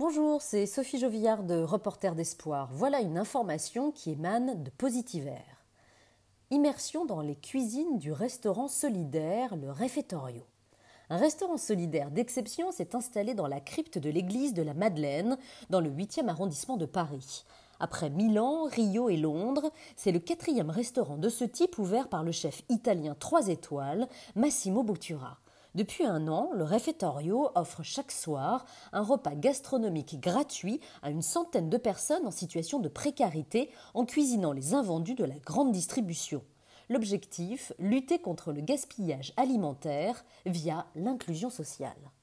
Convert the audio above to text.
Bonjour, c'est Sophie Jovillard de Reporter d'Espoir. Voilà une information qui émane de Positivaire. Immersion dans les cuisines du restaurant solidaire, le Refettorio. Un restaurant solidaire d'exception s'est installé dans la crypte de l'église de la Madeleine, dans le 8e arrondissement de Paris. Après Milan, Rio et Londres, c'est le 4e restaurant de ce type ouvert par le chef italien 3 étoiles, Massimo Bottura. Depuis un an, le Refettorio offre chaque soir un repas gastronomique gratuit à une centaine de personnes en situation de précarité en cuisinant les invendus de la grande distribution. L'objectif, lutter contre le gaspillage alimentaire via l'inclusion sociale.